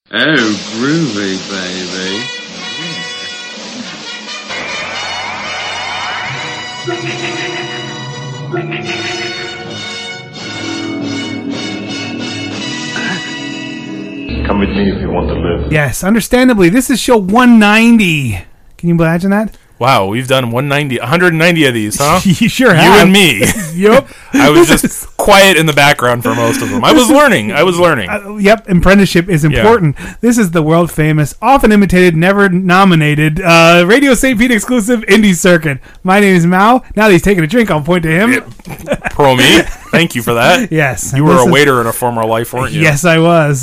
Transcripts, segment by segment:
Oh, groovy, baby. Come with me if you want to live. Yes, understandably, this is show 190. Can you imagine that? Wow, we've done 190 of these, huh? You sure have. You and me. Yep. I was just quiet in the background for most of them. I was learning. Yep, apprenticeship is important. Yeah. This is the world famous, often imitated, never nominated, Radio St. Pete exclusive Indie Circuit. My name is Mao. Now that he's taking a drink, I'll point to him. Pro me. Thank you for that. Yes. You were a waiter in a former life, weren't you? Yes, I was.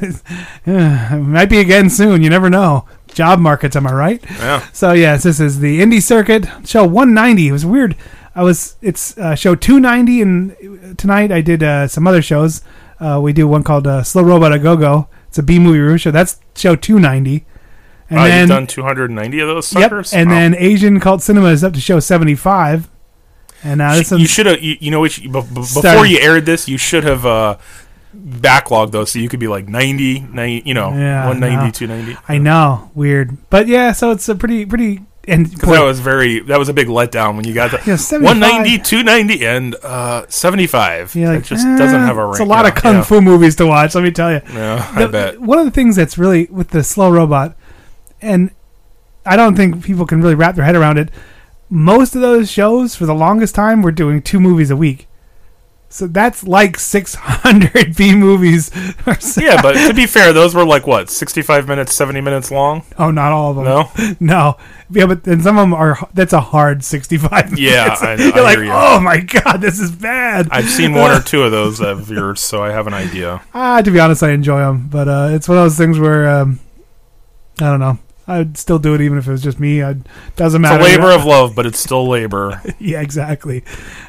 Might be again soon. You never know. Job markets, am I right? Yeah. So yes, this is the Indie Circuit show 190. It was weird. It's show 290, and tonight I did some other shows. We do one called Slow Robot A Go Go. It's a B movie review show. That's show 290. And then you've done 290 of those suckers. Yep. And then Asian Cult Cinema is up to show 75. And you should have. Before you aired this, you should have. Backlog though, so you could be like 90, 190, 290. I know, weird, but yeah. So it's a pretty, and that was a big letdown when you got the 190, 290, and 75. Yeah, it just doesn't have a rank. It's a lot of kung fu movies to watch. Let me tell you. Yeah, I bet. One of the things that's really with the Slow Robot, and I don't think people can really wrap their head around it. Most of those shows, for the longest time, were doing 2 movies a week. So that's like 600 B movies. Yeah, but to be fair, those were like, what, 65 minutes, 70 minutes long? Oh, not all of them. No? No. Yeah, but then some of them that's a hard 65 minutes. Yeah, I You're like, oh my God, this is bad. I've seen 1 or 2 of those of yours, so I have an idea. To be honest, I enjoy them. But it's one of those things where, I don't know. I'd still do it even if it was just me. Doesn't matter. It's a labor of love, but it's still labor. Yeah, exactly.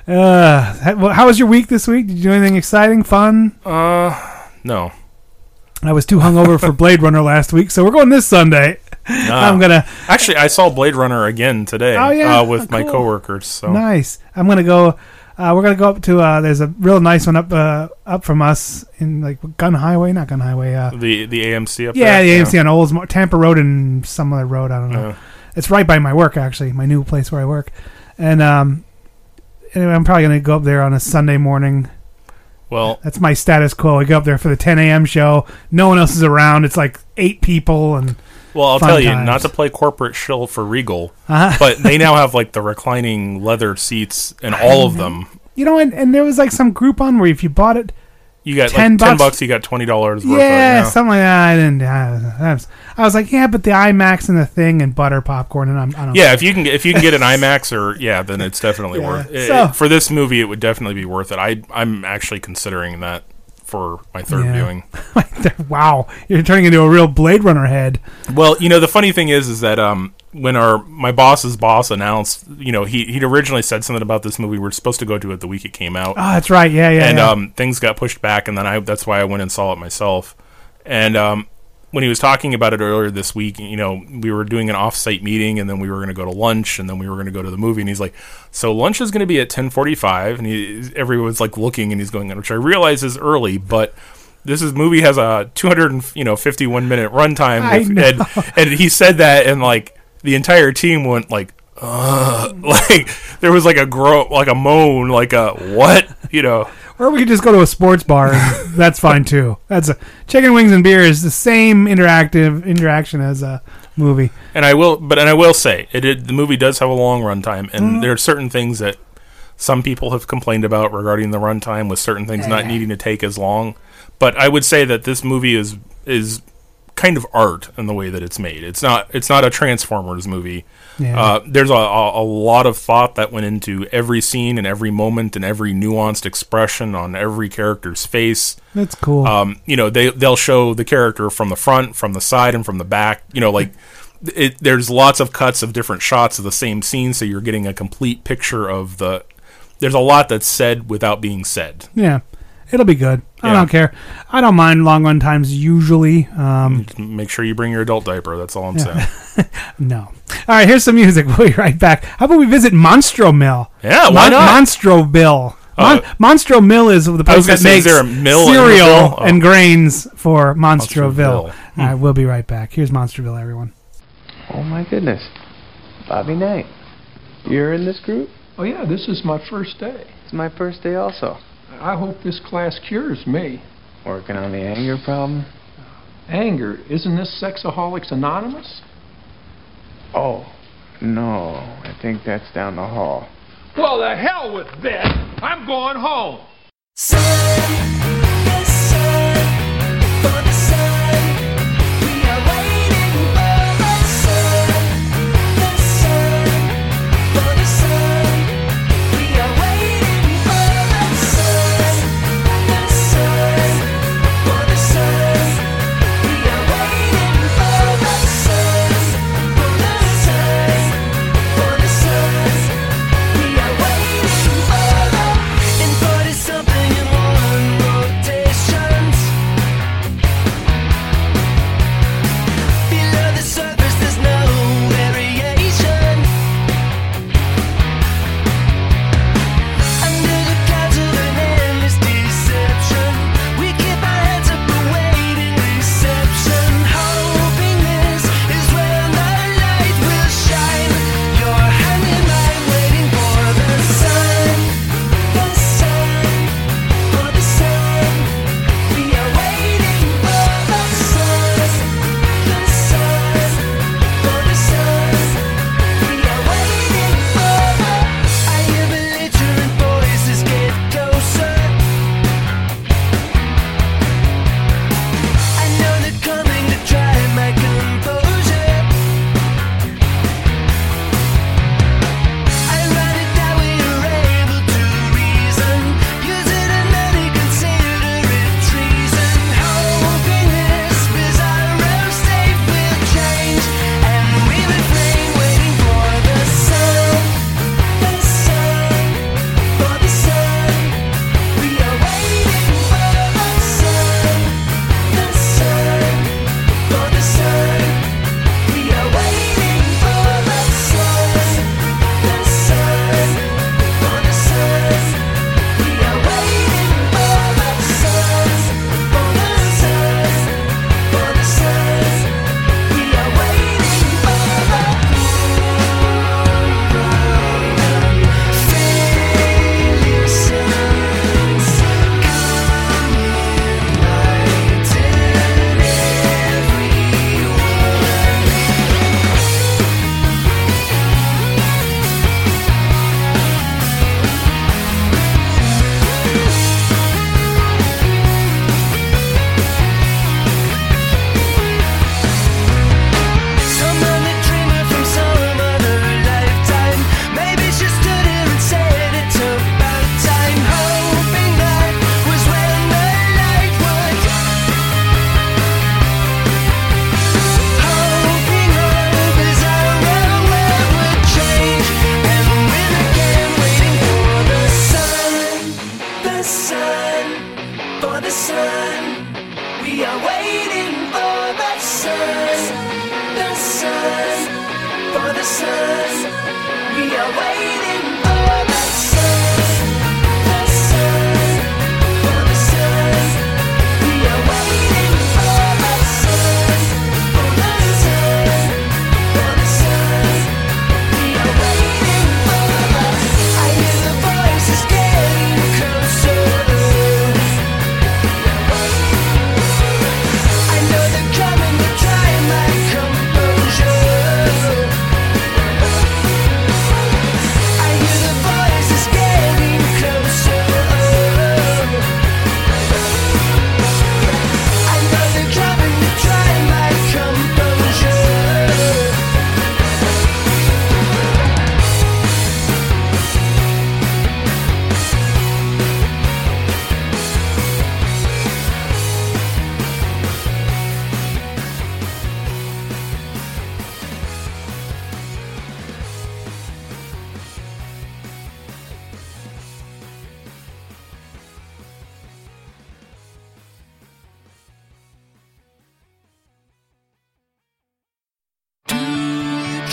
How was your week this week? Did you do anything exciting, fun? No. I was too hungover for Blade Runner last week, so we're going this Sunday. Actually, I saw Blade Runner again today. Oh, yeah? With my coworkers. So. Nice. I'm gonna go. We're gonna go up to. There's a real nice one up from us in like Gun Highway, not Gun Highway. The AMC up there. Yeah, the AMC on Oldsmar, Tampa Road and some other road. I don't know. It's right by my work, actually, my new place where I work, and I'm probably gonna go up there on a Sunday morning. Well, that's my status quo. I go up there for the 10 a.m. show. No one else is around. It's like 8 people and. Well, I'll tell you, not to play corporate shill for Regal, but they now have like the reclining leather seats in all of them. You know, and there was like some Groupon where if you bought it, you got $10, you got $20 worth of it. Yeah, something like that. I was like, yeah, but the IMAX and the thing and butter popcorn and I don't know. If you can get an IMAX then it's definitely worth it. For this movie, it would definitely be worth it. I'm actually considering that for my third viewing. Wow, you're turning into a real Blade Runner head. Well, the funny thing is that when my boss's boss announced, he'd originally said something about this movie we were supposed to go to it the week it came out. Oh, that's right. Yeah. And things got pushed back, and then that's why I went and saw it myself. And when he was talking about it earlier this week, we were doing an off-site meeting, and then we were going to go to lunch, and then we were going to go to the movie. And he's like, "So lunch is going to be at 10:45," and everyone's like looking, and he's going, which I realize is early, but this movie has a 251-minute runtime, and he said that, and like the entire team went like there was like a like a moan, like a what, Or we could just go to a sports bar, and that's fine too. That's chicken wings and beer is the same interaction as a movie. And I will say the movie does have a long runtime, and there are certain things that some people have complained about regarding the runtime, with certain things not needing to take as long. But I would say that this movie is kind of art in the way that it's made. It's not a Transformers movie. Yeah. There's a lot of thought that went into every scene and every moment and every nuanced expression on every character's face. That's cool. They'll show the character from the front, from the side, and from the back. There's lots of cuts of different shots of the same scene, so you're getting a complete picture of the. There's a lot that's said without being said. Yeah. It'll be good. I don't care. I don't mind long run times usually. Make sure you bring your adult diaper. That's all I'm saying. No. All right, here's some music. We'll be right back. How about we visit Monstro Mill? Yeah, why not? Monstro Bill. Monstro Mill is the I was place gonna that say, is makes there a mill in cereal Louisville? Oh. and grains for Monstroville. Monstroville. All right, we'll be right back. Here's Monstroville, everyone. Oh my goodness. Bobby Knight. You're in this group? Oh yeah, this is my first day. It's my first day also. I hope this class cures me. Working on the anger problem? Anger, isn't this Sexaholics Anonymous? Oh, no. I think that's down the hall. Well, the hell with this. I'm going home.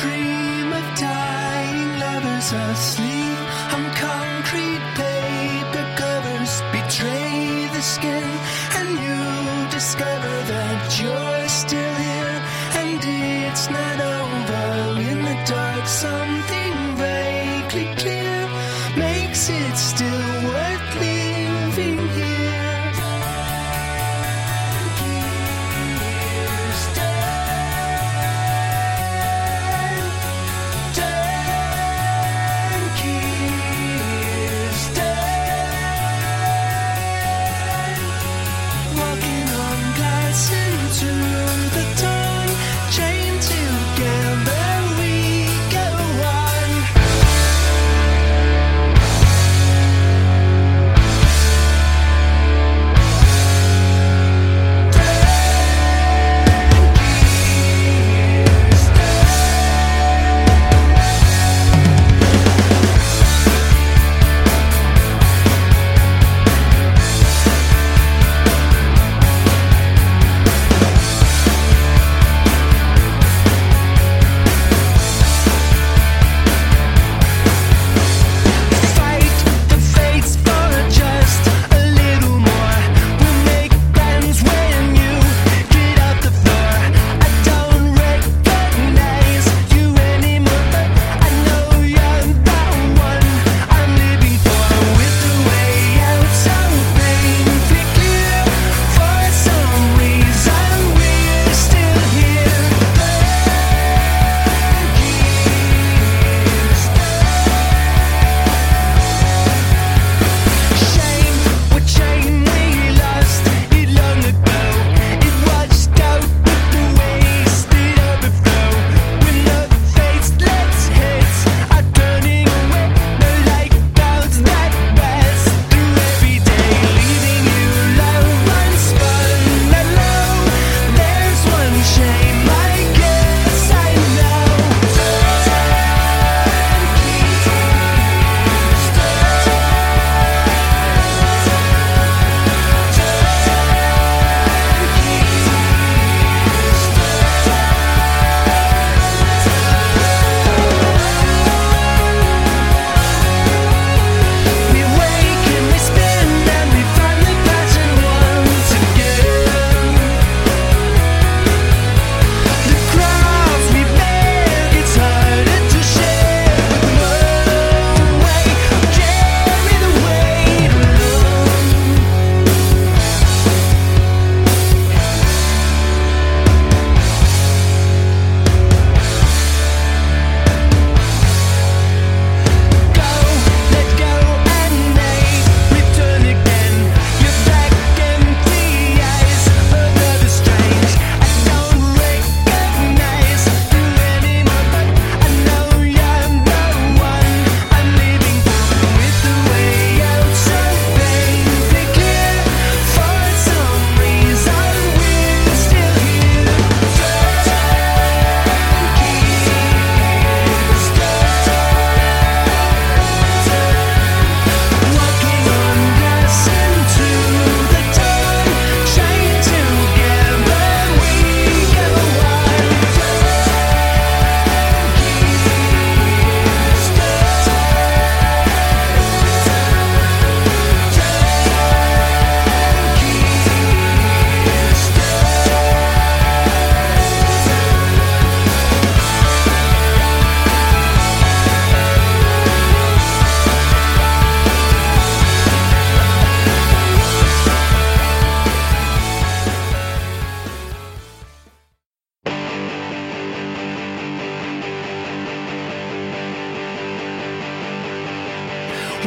Asleep, I'm concrete, baby.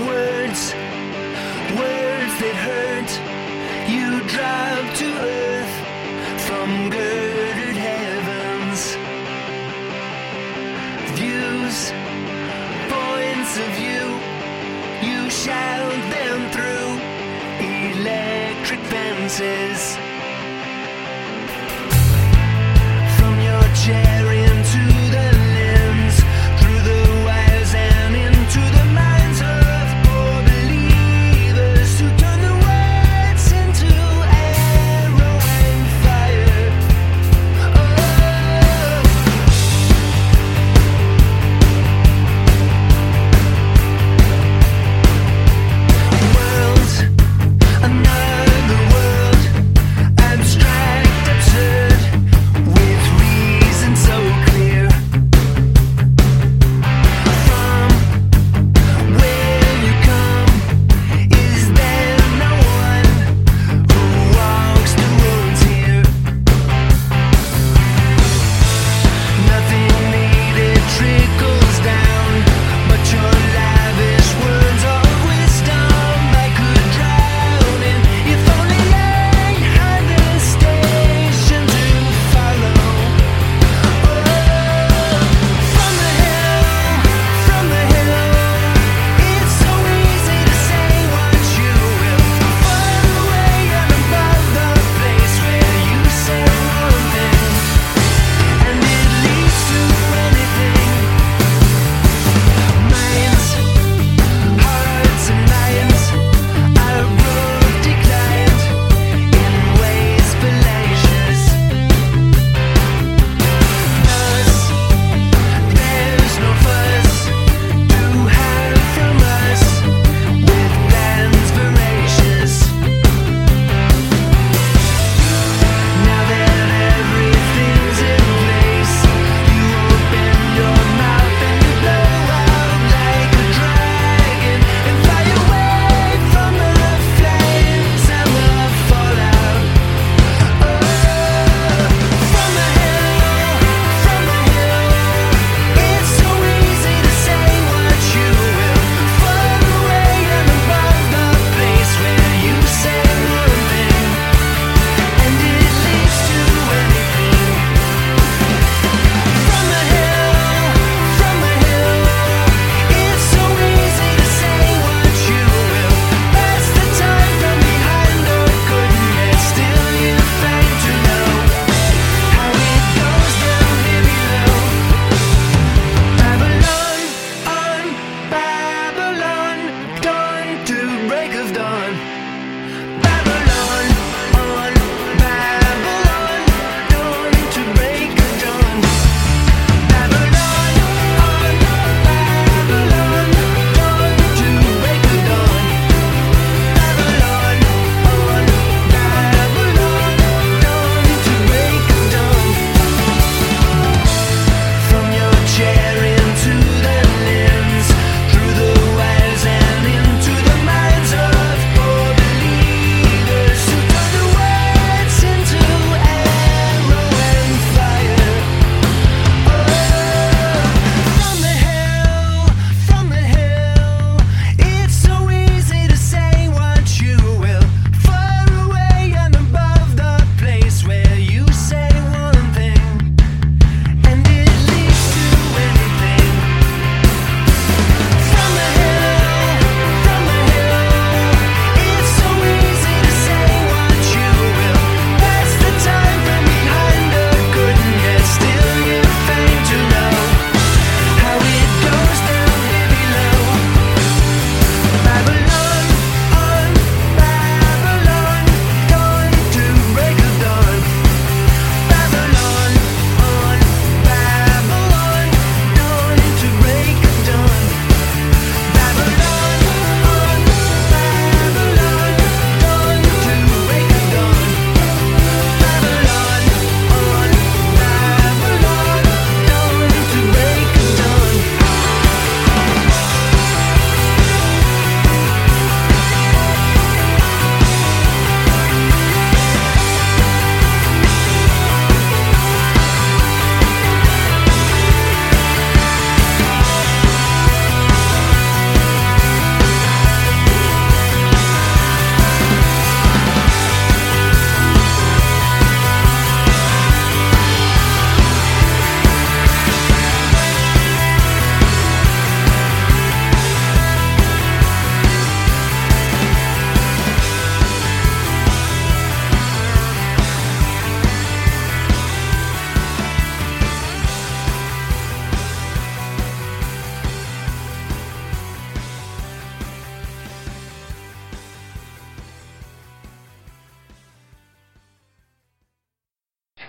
Words, words that hurt. You drop to earth from girded heavens. Views, points of view, you shout them through electric fences. From your chair into the lens, through the wires and into the minds of poor believers who turn the words into arrow and fire.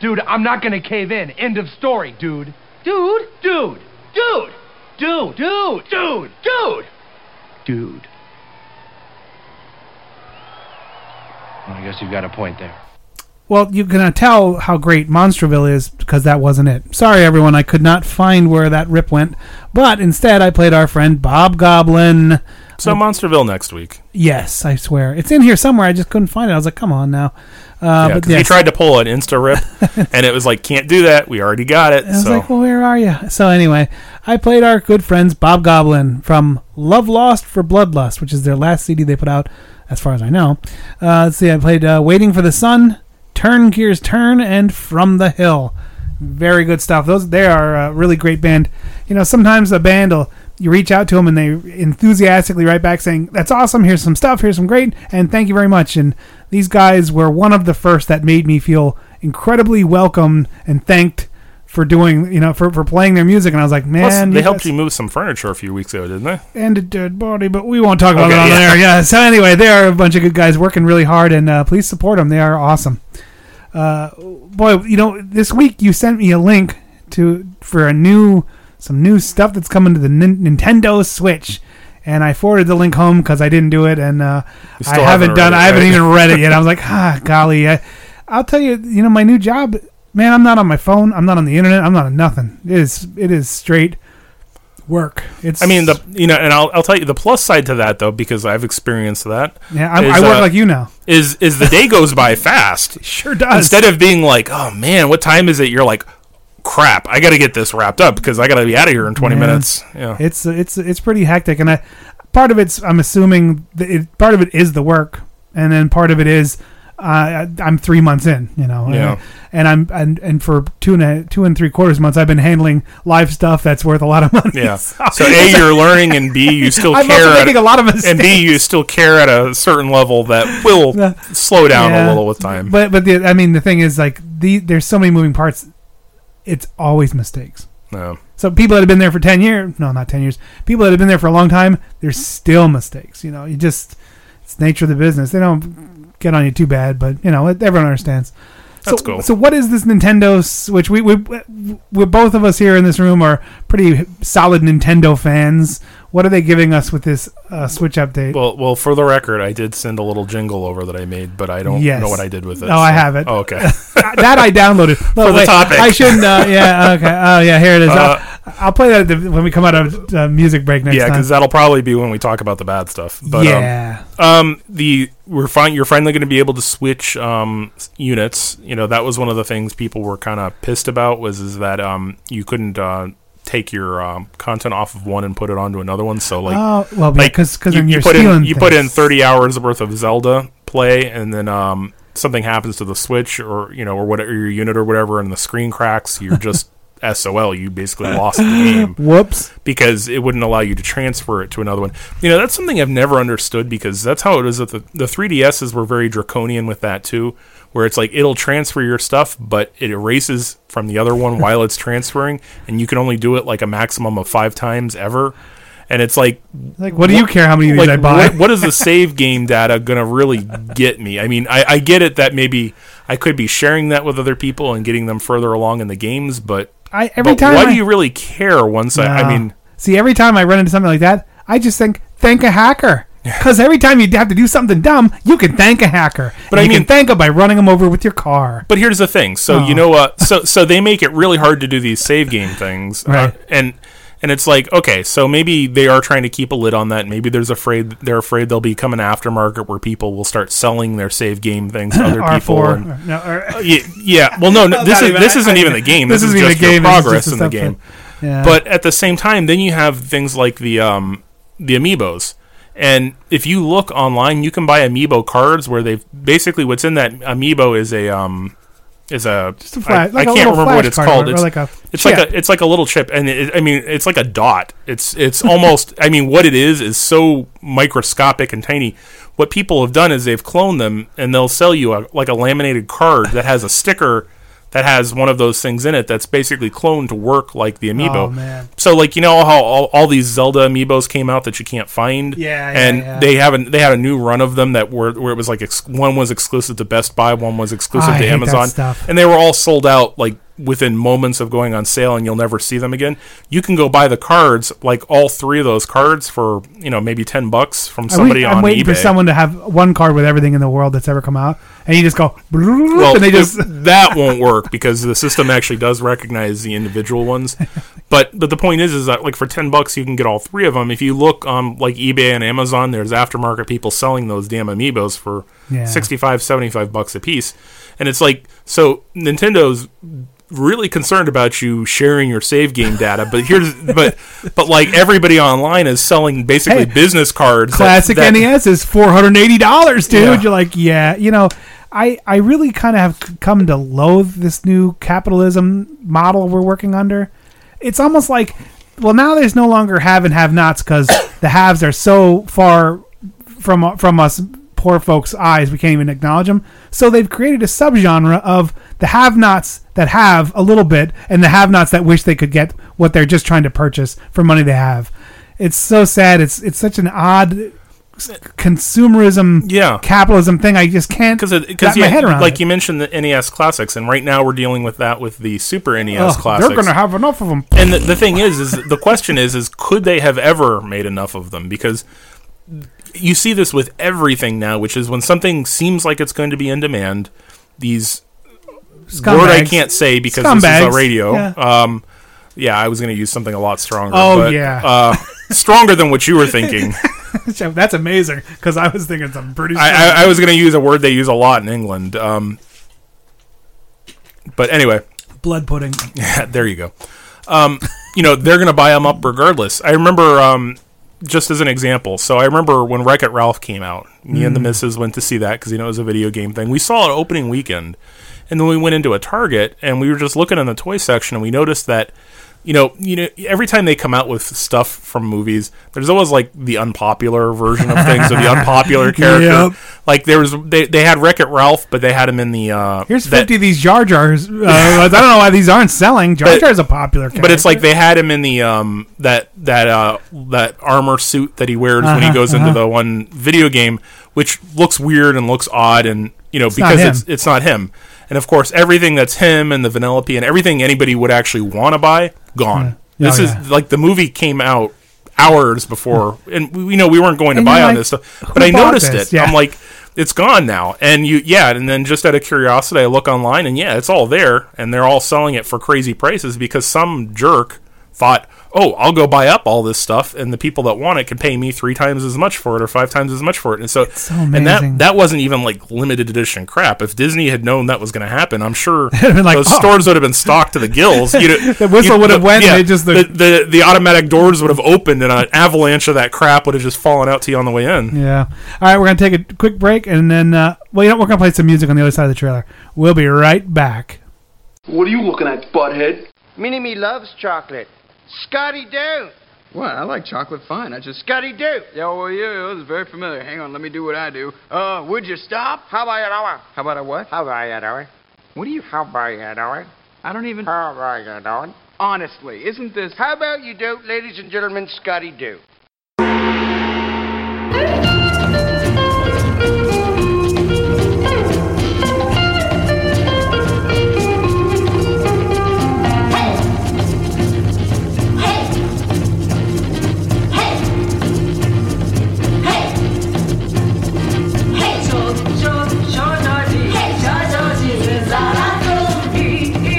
Dude, I'm not gonna cave in. End of story, dude. Dude? Dude. Dude. Dude. Dude. Dude. Dude. Dude. Well, I guess you've got a point there. Well, you can tell how great Monsterville is because that wasn't it. Sorry, everyone, I could not find where that rip went, but instead I played our friend Bob Goblin. So Monsterville next week. Yes, I swear. It's in here somewhere. I just couldn't find it. I was like, come on now. Yeah, but he yes. tried to pull an Insta rip, and it was like, can't do that. We already got it. I was So like, well, where are you? So anyway, I played our good friends Bob Goblin from Love Lost for Bloodlust, which is their last CD they put out, as far as I know. Let's see, I played Waiting for the Sun, Turn Gears Turn, and From the Hill. Very good stuff. They are a really great band. You know, sometimes a band you reach out to them and they enthusiastically write back saying, that's awesome, here's some stuff, here's some great, and thank you very much. And these guys were one of the first that made me feel incredibly welcomed and thanked for doing, for playing their music. And I was like, man. Plus, they helped you move some furniture a few weeks ago, didn't they? And a dead body, but we won't talk about Okay, it on yeah. there. Yeah. So anyway, they are a bunch of good guys working really hard, and please support them. They are awesome. Boy, this week you sent me a link for some new stuff that's coming to the Nintendo Switch, and I forwarded the link home because I didn't do it, and I haven't even read it yet. I was like, golly, I'll tell you, my new job, man. I'm not on my phone. I'm not on the internet. I'm not on nothing. It is straight work. And I'll tell you the plus side to that, though, because I've experienced that. Yeah, I work like you now. Is the day goes by fast? It sure does. Instead of being like, oh man, what time is it? You're like, crap, I got to get this wrapped up because I got to be out of here in 20 minutes. Yeah, it's pretty hectic, and part of it's, I'm assuming part of it is the work, and then part of it is I'm 3 months in, Yeah. and for 2 and 3/4 months I've been handling live stuff that's worth a lot of money. Yeah. So A, you're learning, and B, you still I'm care. also making a lot of mistakes. And B, you still care at a certain level that will slow down a little with time. But the thing is, like, there's so many moving parts. It's always mistakes. No. So people that have been there for 10 years, no, not 10 years, people that have been there for a long time, there's still mistakes. It's nature of the business. They don't get on you too bad, but, everyone understands. That's cool. So what is this Nintendo Switch? We both of us here in this room are pretty solid Nintendo fans. What are they giving us with this Switch update? Well, for the record, I did send a little jingle over that I made, but I don't know what I did with it. Oh, I have it. Oh, okay. That I downloaded. For the topic. I shouldn't. Yeah, okay. Oh, yeah, here it is. I'll play that when we come out of music break next time. Yeah, because that'll probably be when we talk about the bad stuff. But, yeah. You're finally going to be able to switch units. That was one of the things people were kind of pissed about is that you couldn't take your content off of one and put it onto another one. So because you put in 30 hours worth of Zelda play, and then something happens to the Switch or whatever, your unit or whatever, and the screen cracks. You're just SOL. You basically lost the game. Whoops. Because it wouldn't allow you to transfer it to another one. That's something I've never understood, because that's how it is. That the 3DSs were very draconian with that too, where it's like it'll transfer your stuff, but it erases from the other one while it's transferring, and you can only do it like a maximum of 5 times ever. And it's like what do you care how many of these I buy? What is the save game data going to really get me? I mean, I get it that maybe I could be sharing that with other people and getting them further along in the games, but why do you really care once See, every time I run into something like that, I just thank a hacker. Because every time you have to do something dumb, you can thank a hacker. But you can thank them by running them over with your car. But here's the thing. So, so they make it really hard to do these save game things. Right. And it's like, okay, so maybe they are trying to keep a lid on that. Maybe they're afraid there'll become an aftermarket where people will start selling their save game things to other people. Well, no, this isn't even the game. This is just your progress in the game. Yeah. But at the same time, then you have things like the amiibos. And if you look online, you can buy amiibo cards where they've basically what's in that amiibo is just a flash, I can't remember what it's called. It's like a little chip, and it's like a dot. It's almost. I mean, what it is so microscopic and tiny. What people have done is they've cloned them, and they'll sell you like a laminated card that has a sticker that has one of those things in it that's basically cloned to work like the amiibo. Oh, man. So, like, you know how all these Zelda amiibos came out that you can't find? Yeah. They had a new run of them that where it was like one was exclusive to Best Buy, one was exclusive I to hate that Amazon, stuff. and they were all sold out like within moments of going on sale, and you'll never see them again. You can go buy the cards, like all 3 of those cards, for maybe $10 from somebody on I'm waiting eBay. for someone to have one card with everything in the world that's ever come out, and you just go, Well, and they just that won't work because the system actually does recognize the individual ones. But the point is that like for $10 you can get all 3 of them. If you look on like eBay and Amazon, there's aftermarket people selling those damn amiibos for $65-$75 a piece, and it's like, so Nintendo's really concerned about you sharing your save game data, but like everybody online is selling basically business cards. Classic NES is $480, dude. Yeah. You're like, I really kind of have come to loathe this new capitalism model we're working under. It's almost like, well, now there's no longer have and have-nots because the haves are so far from us poor folks' eyes, we can't even acknowledge them. So they've created a subgenre of the have-nots that have a little bit and the have-nots that wish they could get what they're just trying to purchase for money they have. It's so sad. It's such an odd consumerism, capitalism thing. I just can't wrap my head around like it. you mentioned the NES Classics, and right now we're dealing with that with the Super NES Classics. They're going to have enough of them. And the thing is the question is could they have ever made enough of them? Because you see this with everything now, which is when something seems like it's going to be in demand, these Scumbags. word I can't say because this is a radio. Yeah. I was going to use something a lot stronger. Oh, but, stronger than what you were thinking. That's amazing because I was thinking something pretty strong. I was going to use a word they use a lot in England. But anyway. Blood pudding. Yeah, there you go. They're going to buy them up regardless. I remember, just as an example, so I remember when Wreck-It Ralph came out. Me and the missus went to see that because, it was a video game thing. We saw it opening weekend. And then we went into a Target, and we were just looking in the toy section, and we noticed that, every time they come out with stuff from movies, there's always like the unpopular version of things or the unpopular character. Yep. Like they had Wreck-It Ralph, but they had him in the here's 50 of these Jar Jars. I don't know why these aren't selling. Jar Jar's a popular character, but it's like they had him in the that armor suit that he wears when he goes into the one video game, which looks weird and looks odd, and because it's not him. And of course, everything that's him and the Vanellope and everything anybody would actually want to buy, gone. This is like the movie came out hours before, and we weren't going to buy on this stuff, but I noticed it. I'm like, it's gone now. And and then just out of curiosity, I look online, and it's all there, and they're all selling it for crazy prices because some jerk thought, oh, I'll go buy up all this stuff, and the people that want it can pay me 3 times as much for it or 5 times as much for it. And so, and that wasn't even like limited edition crap. If Disney had known that was going to happen, I'm sure those stores would have been stocked to the gills. The whistle would have went. And the automatic doors would have opened, and an avalanche of that crap would have just fallen out to you on the way in. Yeah. All right, we're going to take a quick break, and then we're going to play some music on the other side of the trailer. We'll be right back. What are you looking at, butthead? Minnie-Me loves chocolate. Scotty don't. What? I like chocolate fine. I just... Scotty do. Yeah, it was very familiar. Hang on, let me do what I do. Would you stop? How about an hour? How about a what? How about an hour? What do you... How about an hour? I don't even... How about an hour? Honestly, isn't this... How about you do, ladies and gentlemen, Scotty do.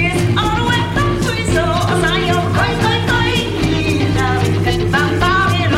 Bye.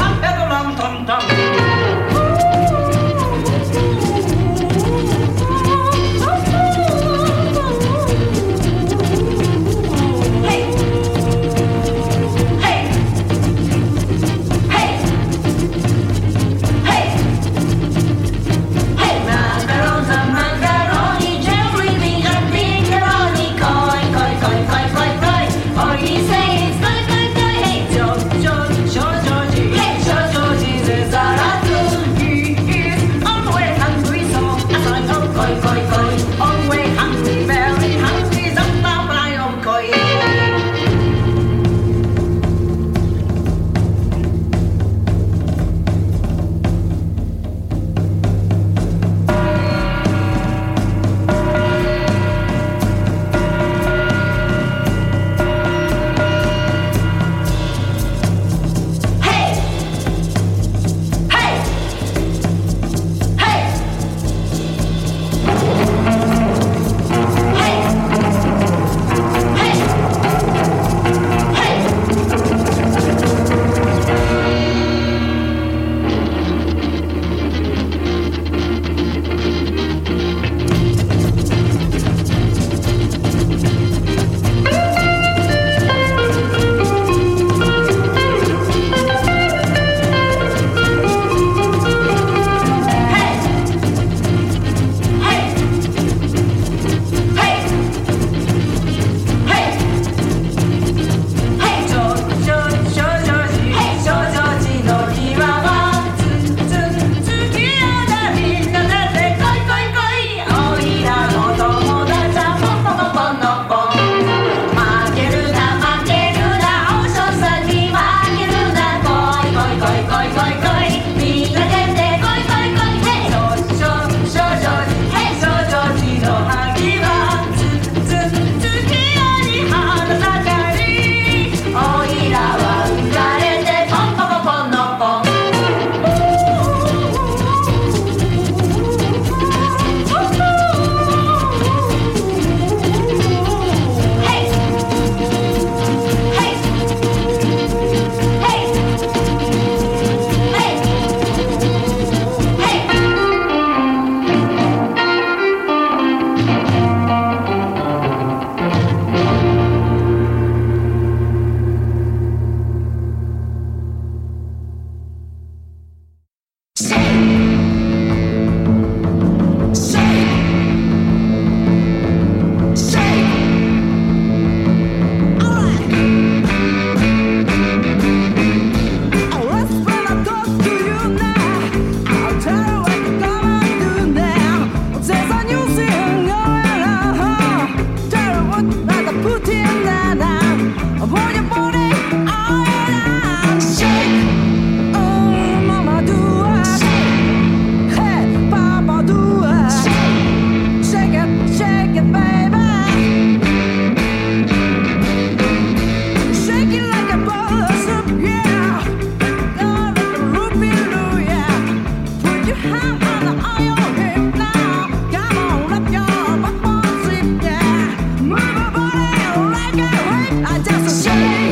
I just shake.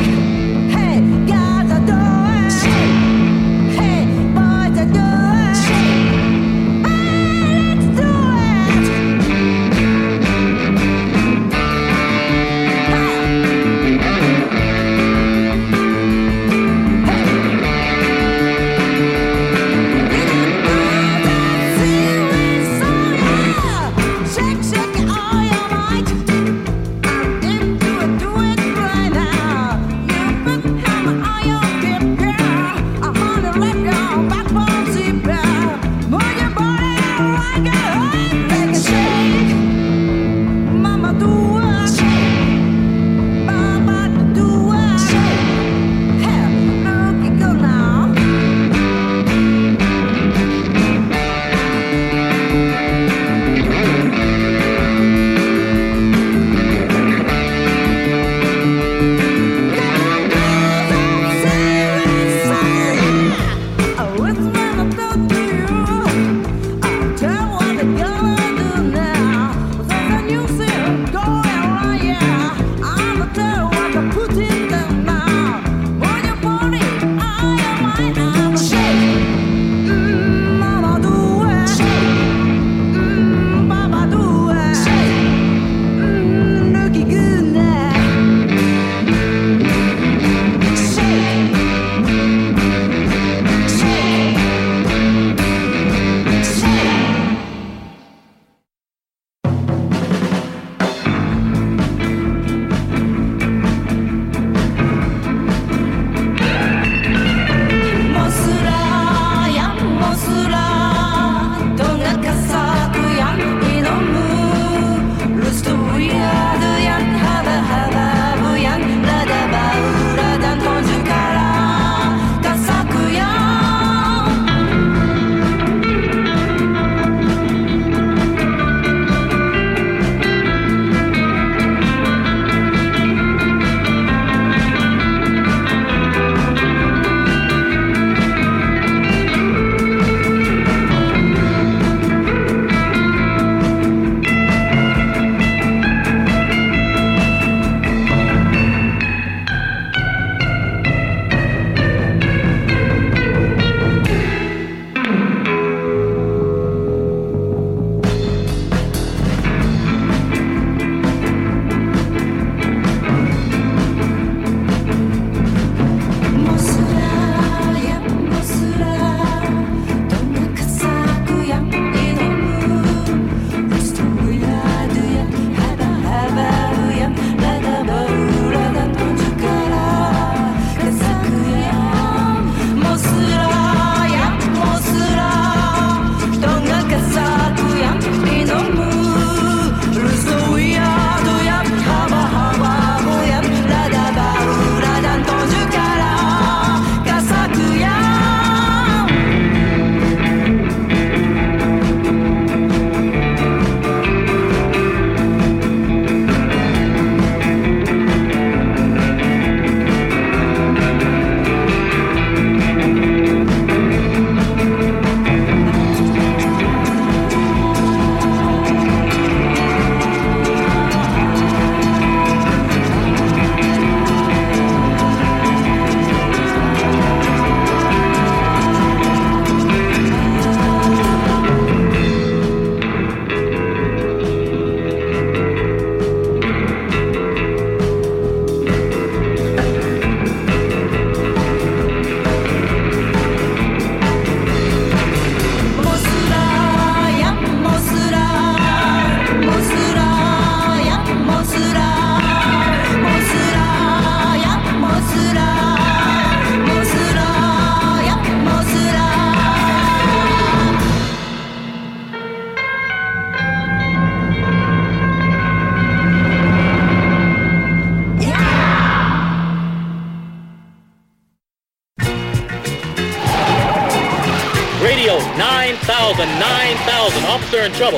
9,000. Officer in trouble.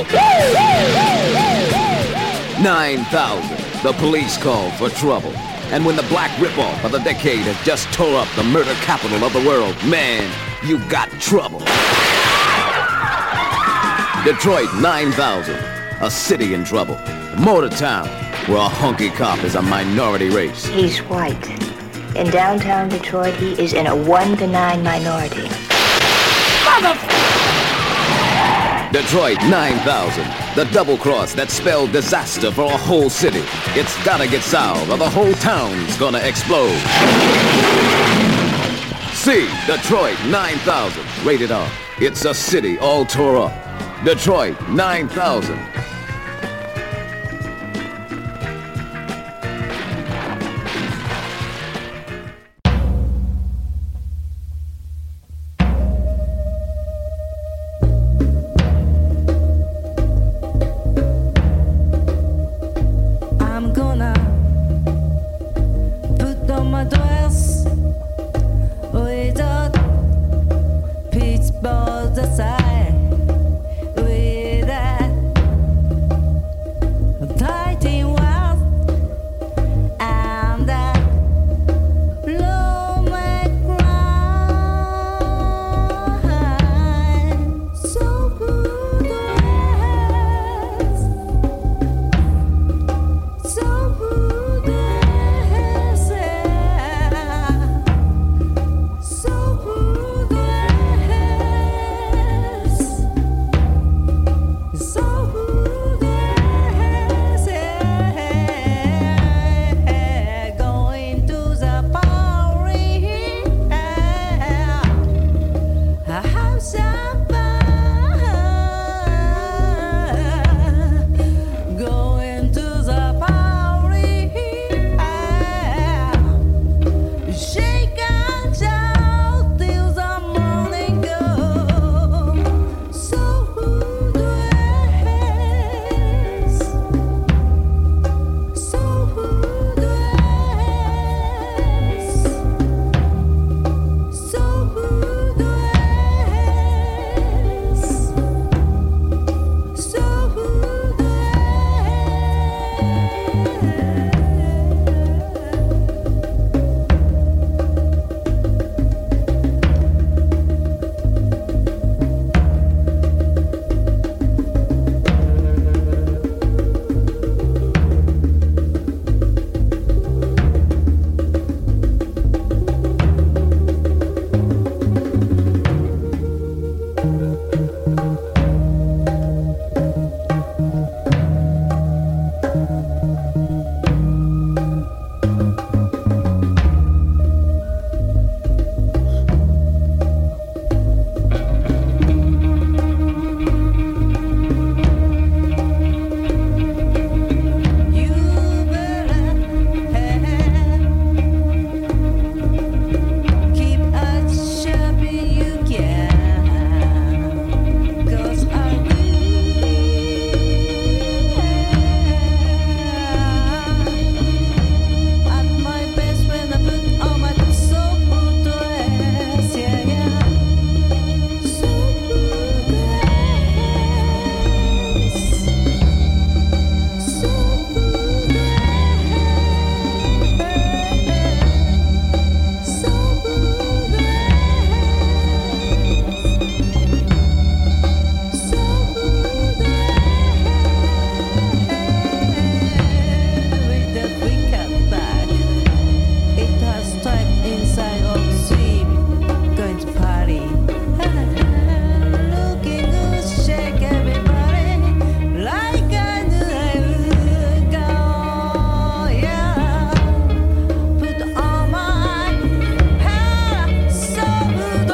9,000. The police call for trouble. And when the black ripoff of the decade has just tore up the murder capital of the world, man, you got trouble. Detroit 9,000. A city in trouble. Motortown, where a honky cop is a minority race. He's white. In downtown Detroit, he is in a 1 to 9 minority. Detroit 9,000. The double cross that spelled disaster for a whole city. It's gotta get solved or the whole town's gonna explode. See Detroit 9,000. Rated R. It's a city all tore up. Detroit 9,000. I'm gonna put on my dress without pitchballs aside, with that tighty walls and that low my grind. So good rest. So good rest. So good rest. So good rest. Going to the party. I have some fun. Going to the party. Shake and shout till the morning goes. So good rest. So good rest. So good rest. So good You better keep us shopping you can, 'cause I at my best when I put on my so good dress, yeah, yeah. So good dress. So good dress. So good dress. So good dress. With the quick back, it has striped inside of sleeve. Going to party. Looking good, shake everybody like I knew I would go. Yeah, put on my hair, so good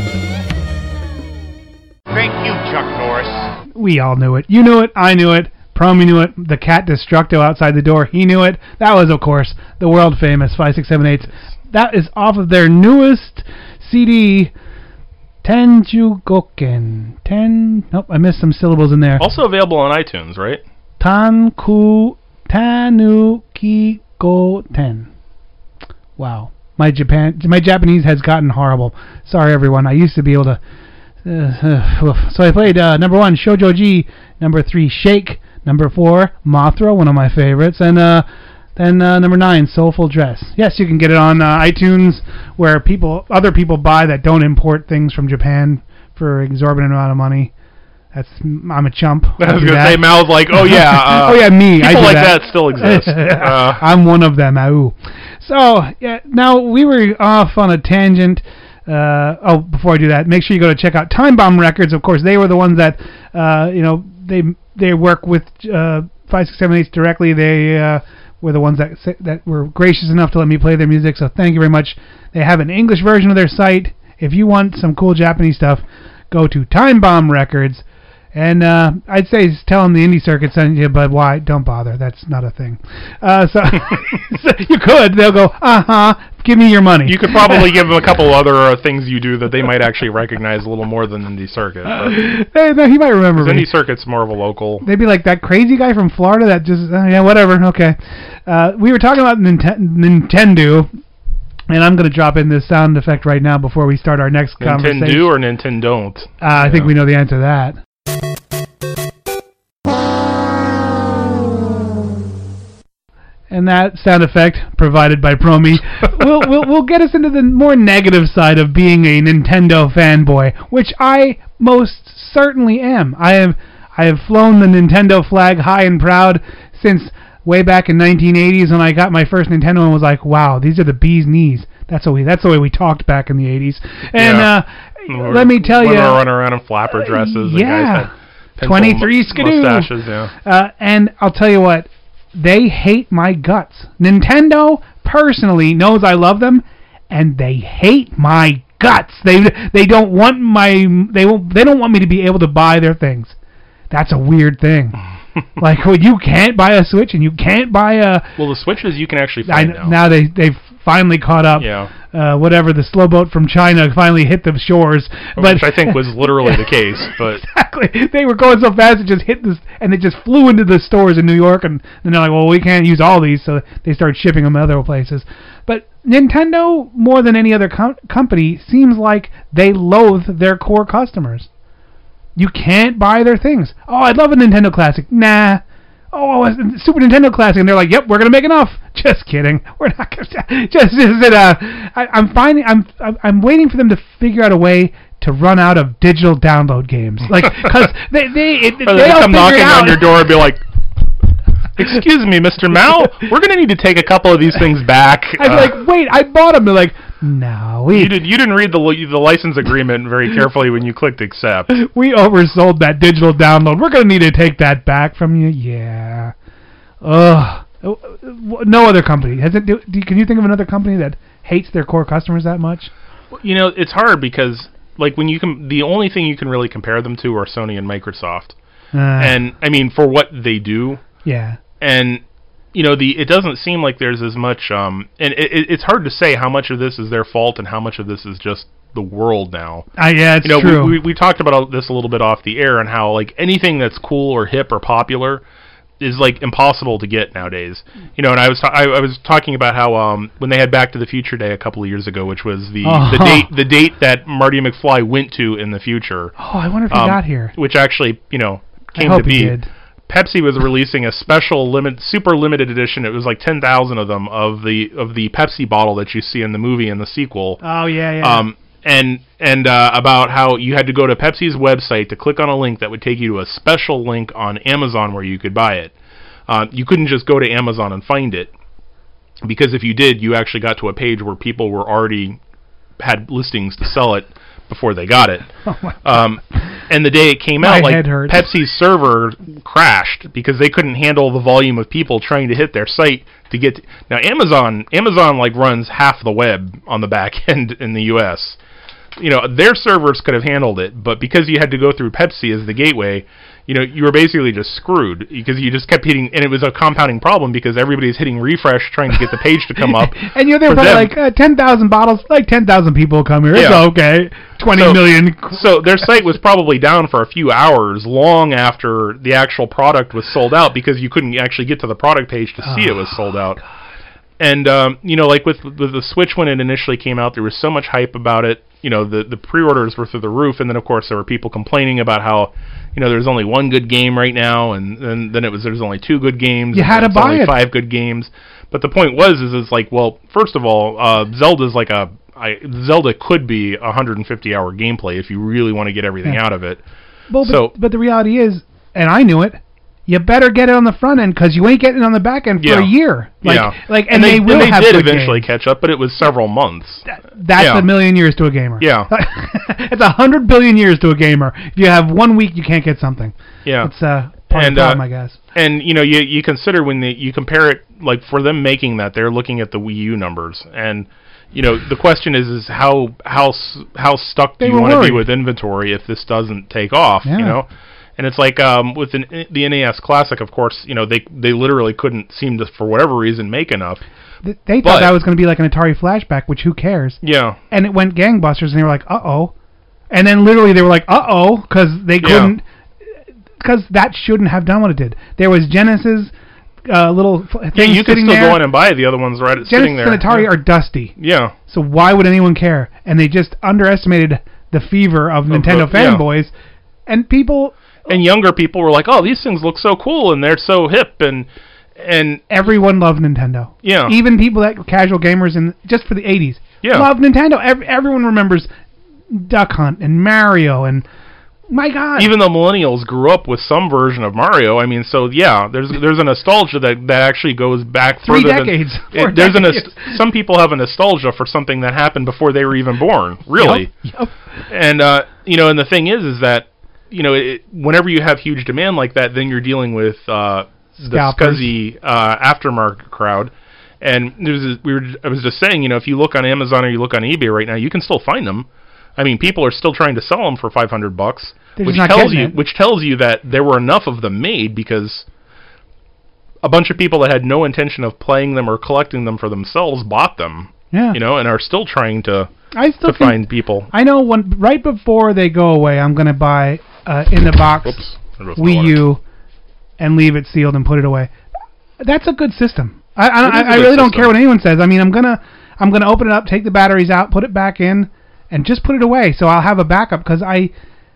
Thank you, Chuck Norris. We all knew it. You knew it. I knew it. Promi knew it. The cat Destructo outside the door, he knew it. That was, of course, the world famous 5678. That is off of their newest CD, Tenjugoken. Nope, I missed some syllables in there. Also available on iTunes, right? Tanuki Goten. Wow. My Japanese has gotten horrible. Sorry, everyone. I used to be able to... So I played number 1, Shoujoji. Number 3, Shake. Number 4, Mothra, one of my favorites. And then number 9, Soulful Dress. Yes, you can get it on iTunes, where other people buy that don't import things from Japan for exorbitant amount of money. I'm a chump. I was going to say, Mal's like, oh yeah. Oh yeah, me. People I do like that. still exist. I'm one of them. Ooh. So, yeah, now we were off on a tangent. Before I do that, make sure you go to check out Time Bomb Records. Of course, they were the ones that, they work with 5678 directly. They were the ones that were gracious enough to let me play their music, so thank you very much. They have an English version of their site. If you want some cool Japanese stuff, go to Time Bomb Records. And I'd say tell them the Indie Circuit sent you, but why? Don't bother. That's not a thing. So you could. They'll go, give me your money. You could probably give them a couple other things you do that they might actually recognize a little more than Indie Circuit. No, he might remember me. Indie Circuit's more of a local. They'd be like, that crazy guy from Florida that just, yeah, whatever, okay. We were talking about Nintendo, and I'm going to drop in this sound effect right now before we start our next conversation. Nintendo or Nintendo? I think we know the answer to that. And that sound effect, provided by Promi, will get us into the more negative side of being a Nintendo fanboy, which I most certainly am. I have flown the Nintendo flag high and proud since way back in 1980s when I got my first Nintendo and was like, wow, these are the bee's knees. That's the way we talked back in the 80s. And let me tell you, we were running around in flapper dresses. Yeah, and guys had 23 skidoo mustaches. Yeah, and I'll tell you what. They hate my guts. Nintendo personally knows I love them, and they hate my guts. They don't want they don't want me to be able to buy their things. That's a weird thing. Like, when you can't buy a Switch and you can't buy a... Well, the Switches you can actually find now. Now they've finally caught up. Yeah. Whatever, the slow boat from China finally hit the shores. Which I think was literally the case. But exactly. They were going so fast it just hit this, and it just flew into the stores in New York, and then they're like, well, we can't use all these, so they started shipping them other places. But Nintendo, more than any other company, seems like they loathe their core customers. You can't buy their things. Oh, I'd love a Nintendo Classic. Nah. Oh, a Super Nintendo Classic, and they're like, "Yep, we're gonna make enough." Just kidding. We're not gonna. I'm waiting for them to figure out a way to run out of digital download games, like, because they come knocking on your door and be like, "Excuse me, Mr. Mao, we're gonna need to take a couple of these things back." I'd be like, "Wait, I bought them." They're like, "No, you didn't read the license agreement very carefully when you clicked accept. We oversold that digital download. We're gonna need to take that back from you." Yeah. Ugh. No other company has it. Can you think of another company that hates their core customers that much? You know, it's hard because, like, when the only thing you can really compare them to are Sony and Microsoft, and I mean, for what they do. Yeah. And you know, it doesn't seem like there's as much, and it's hard to say how much of this is their fault and how much of this is just the world now. Yeah, it's true. We talked about this a little bit off the air and how, like, anything that's cool or hip or popular is, like, impossible to get nowadays. You know, and I was talking about how when they had Back to the Future Day a couple of years ago, which was the date that Marty McFly went to in the future. Oh, I wonder if he got here. Which actually, you know, came to be. He did. Pepsi was releasing a special super limited edition. It was like 10,000 of them of the Pepsi bottle that you see in the movie and the sequel. Oh yeah. And about how you had to go to Pepsi's website to click on a link that would take you to a special link on Amazon where you could buy it. You couldn't just go to Amazon and find it, because if you did, you actually got to a page where people were already had listings to sell it before they got it. And the day it came out, like, Pepsi's server crashed because they couldn't handle the volume of people trying to hit their site to get now Amazon like runs half the web on the back end in the US. You know, their servers could have handled it, but because you had to go through Pepsi as the gateway, you know, you were basically just screwed because you just kept hitting, and it was a compounding problem because everybody's hitting refresh trying to get the page to come up. And you're there For probably them- like 10,000 bottles, like 10,000 people come here. It's Yeah. okay. 20 million. So their site was probably down for a few hours long after the actual product was sold out because you couldn't actually get to the product page to see it was sold out. And, you know, like with the Switch when it initially came out, there was so much hype about it. You know, the pre-orders were through the roof, and then, of course, there were people complaining about how, you know, there's only one good game right now, and then it was there's only two good games. You and had to there's buy only it. 5 good games. But the point was, is like, well, first of all, Zelda's like Zelda could be 150-hour gameplay if you really want to get everything out of it. Well, but the reality is, and I knew it, you better get it on the front end because you ain't getting it on the back end for a year. And they will have did good eventually games. catch up, but it was several months. That's Yeah. a million years to a gamer. Yeah. It's 100 billion years to a gamer. If you have 1 week, you can't get something. Yeah. It's part of the problem, I guess. And you know, you consider when you compare it, like for them making that, they're looking at the Wii U numbers, and you know, the question is how stuck do They you were want to be worried. with inventory if this doesn't take off? Yeah. You know. And it's like with the NES Classic, of course, you know, they literally couldn't seem to, for whatever reason, make enough. They thought that was going to be like an Atari Flashback, which who cares? Yeah. And it went gangbusters, and they were like, uh-oh. And then literally they were like, uh-oh, because they couldn't, because that shouldn't have done what it did. There was Genesis little things Yeah, you can sitting still there. go in and buy the other ones right sitting Genesis there. and Atari are dusty. Yeah. So why would anyone care? And they just underestimated the fever of Nintendo yeah. fanboys. And people... And younger people were like, "Oh, these things look so cool, and they're so hip," and everyone loved Nintendo. Yeah. Even people that were casual gamers and just for the 80s. Yeah. Loved Nintendo. Everyone remembers Duck Hunt and Mario and my God. even though millennials grew up with some version of Mario, I mean, so yeah, there's a nostalgia that actually goes back 3 further decades. than 4 decades. some people have a nostalgia for something that happened before they were even born, really. Yep. And you know, and the thing is that you know, whenever you have huge demand like that, then you're dealing with the Scalpers. scuzzy aftermarket crowd. And I was just saying, you know, if you look on Amazon or you look on eBay right now, you can still find them. I mean, people are still trying to sell them for $500, They're which just not tells getting you it. which tells you that there were enough of them made because a bunch of people that had no intention of playing them or collecting them for themselves bought them. Yeah. You know, and are still trying to think- find people. I know right before they go away, I'm going to buy in the box Oops, there goes my Wii water. U and leave it sealed and put it away. That's a good system. It is a I good really don't system. care what anyone says. I mean, I'm gonna open it up, take the batteries out, put it back in, and just put it away. So I'll have a backup because I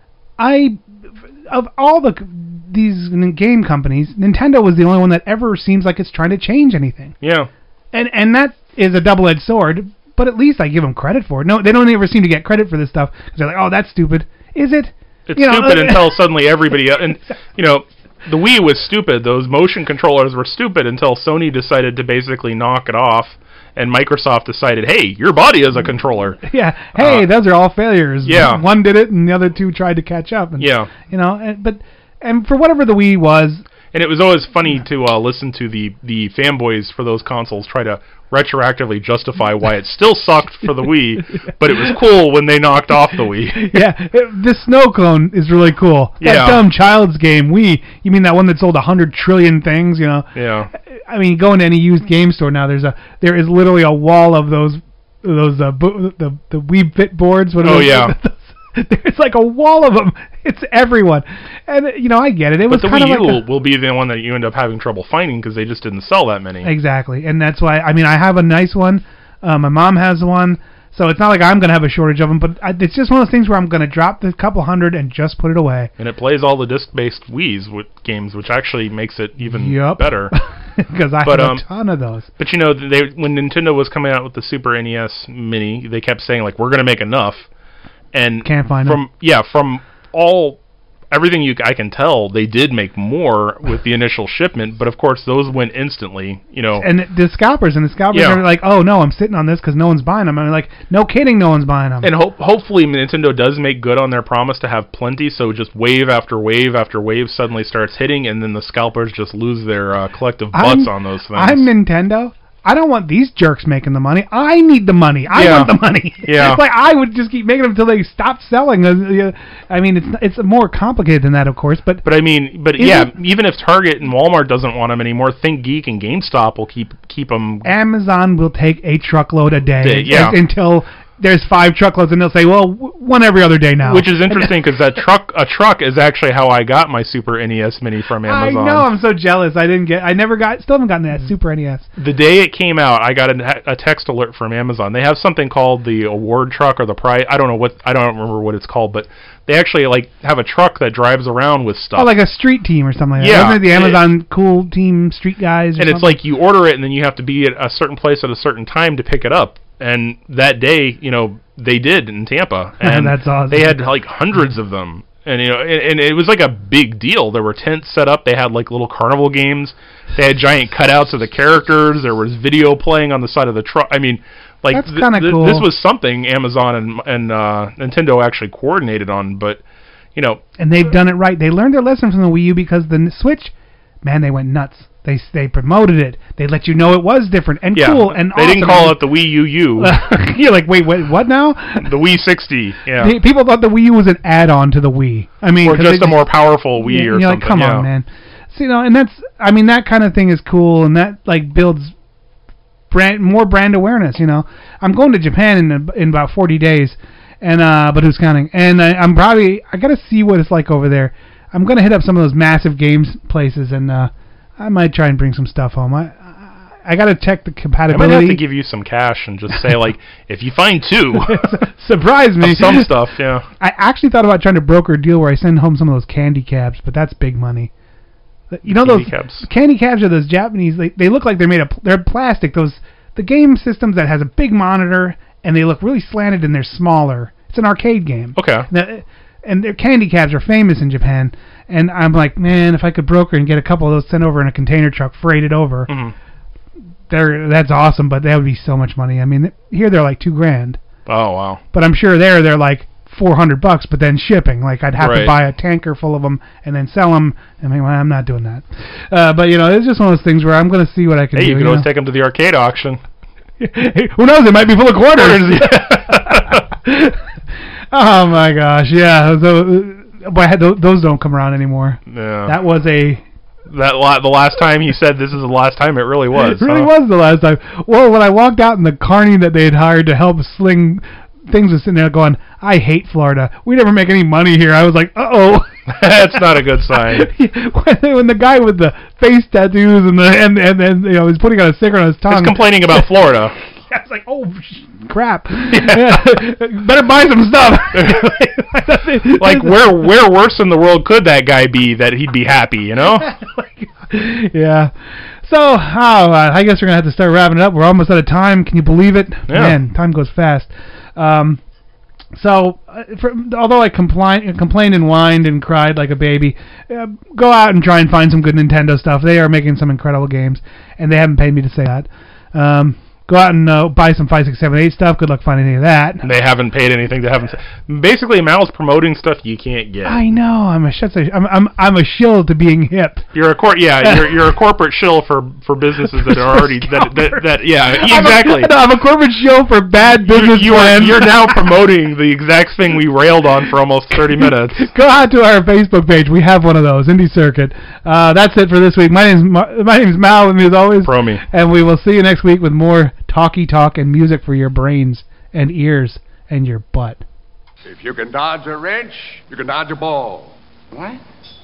of all these game companies, Nintendo was the only one that ever seems like it's trying to change anything. Yeah. And that is a double-edged sword. But at least I give them credit for it. No, they don't ever seem to get credit for this stuff because they're like, "Oh, that's stupid." Is it? It's stupid until suddenly everybody and you know, the Wii was stupid. Those motion controllers were stupid until Sony decided to basically knock it off, and Microsoft decided, "Hey, your body is a controller." Yeah. Hey, those are all failures. Yeah. One did it, and the other two tried to catch up. And, Yeah. You know, and for whatever the Wii was, And it was always funny to listen to the fanboys for those consoles try to retroactively justify why it still sucked for the Wii, but it was cool when they knocked off the Wii. the snow cone is really cool. That Yeah. dumb child's game, Wii. You mean that one that sold 100 trillion things? You know. Yeah. I mean, go into any used game store now. There is literally a wall of those the Wii Fit boards. What are Oh, those? yeah. There's like a wall of them. It's everyone, and you know I get it. It was But the kind Wii of U like will be the one that you end up having trouble finding because they just didn't sell that many. exactly, and that's why. I mean, I have a nice one. My mom has one, so it's not like I'm gonna have a shortage of them. But it's just one of those things where I'm gonna drop the couple hundred and just put it away. And it plays all the disc-based Wii's games, which actually makes it even better. Because I have a ton of those. But you know, when Nintendo was coming out with the Super NES Mini, they kept saying like, "We're going to make enough," and Can't find from everything I can tell, they did make more with the initial shipment. But of course, those went instantly. You know, And the scalpers Yeah. are like, "Oh no, I'm sitting on this because no one's buying them." I'm like, "No kidding, no one's buying them." and hopefully Nintendo does make good on their promise to have plenty. So just wave after wave after wave suddenly starts hitting, and then the scalpers just lose their collective butts on those things. I'm Nintendo. I don't want these jerks making the money. I need the money. I want the money. Yeah. Like, I would just keep making them until they stop selling. I mean, it's more complicated than that, of course. But even if Target and Walmart doesn't want them anymore, ThinkGeek and GameStop will keep them. Amazon will take a truckload a day until there's 5 truckloads, and they'll say, well, one every other day now. Which is interesting because a truck is actually how I got my Super NES Mini from Amazon. I know, I'm so jealous. still haven't gotten that Super NES. The day it came out, I got a text alert from Amazon. They have something called the award truck or the prize. I don't remember what it's called, but they actually have a truck that drives around with stuff. Oh, like a street team or something like that. Yeah. Wasn't it the Amazon cool team street guys? And it's like you order it, and then you have to be at a certain place at a certain time to pick it up. And that day, they did in Tampa. And that's awesome. They had hundreds of them. And and it was like a big deal. There were tents set up. They had little carnival games. They had giant cutouts of the characters. There was video playing on the side of the truck. I mean, that's kind of cool. This was something Amazon and Nintendo actually coordinated on, but and they've done it right. They learned their lesson from the Wii U because the Switch, man, they went nuts. They promoted it. They let you know it was different and cool and they awesome. didn't call it the Wii U. You're like, wait, what now? The Wii 60. Yeah. People thought the Wii U was an add-on to the Wii. I mean, or just a more powerful Wii or something. Like, come on, man. So, and that kind of thing is cool, and that builds more brand awareness. I'm going to Japan in about 40 days, and but who's counting? And I got to see what it's like over there. I'm gonna hit up some of those massive games places, and I might try and bring some stuff home. I got to check the compatibility. I might have to give you some cash and just say, if you find 2... Surprise me. Of some stuff, yeah. I actually thought about trying to broker a deal where I send home some of those candy cabs, but that's big money. Those candy cabs are those Japanese, they look like they're plastic. The game systems that has a big monitor, and they look really slanted, and they're smaller. It's an arcade game. Okay. And their candy cabs are famous in Japan. And I'm like, man, if I could broker and get a couple of those sent over in a container truck, freighted over, that's awesome. But that would be so much money. I mean, here they're like $2,000. Oh wow! But I'm sure they're like $400, but then shipping. Like I'd have to buy a tanker full of them and then sell them. I mean, well, I'm not doing that. But it's just one of those things where I'm going to see what I can do. Hey, you can always take them to the arcade auction. Who knows? It might be full of quarters. Oh my gosh! Yeah. Those don't come around anymore. Yeah. That was the last time he said this is the last time. It really was. It really was the last time. Well, when I walked out in the carny that they had hired to help sling things, was sitting there going, "I hate Florida. We never make any money here." I was like, "Uh-oh." That's not a good sign. When the guy with the face tattoos and he's putting on a sticker on his tongue, he's complaining about Florida. I was like, oh, crap. Better buy some stuff. Where worse in the world could that guy be that he'd be happy, Yeah. So, I guess we're going to have to start wrapping it up. We're almost out of time. Can you believe it? Yeah. Man, time goes fast. Although I complained and whined and cried like a baby, go out and try and find some good Nintendo stuff. They are making some incredible games, and they haven't paid me to say that. Go out and buy some 5, 6, 7, 8 stuff. Good luck finding any of that. They haven't paid anything. They haven't. Basically, Mal's promoting stuff you can't get. I know. I'm a shill to being hip. You're a you're a corporate shill for businesses that are already exactly. I'm a corporate shill for bad business plans. You're now promoting the exact thing we railed on for almost 30 minutes. Go out to our Facebook page. We have one of those, Indie Circuit. That's it for this week. My name's Mal, with me as always. Promi. And we will see you next week with more talky talk and music for your brains and ears and your butt. If you can dodge a wrench, you can dodge a ball. What?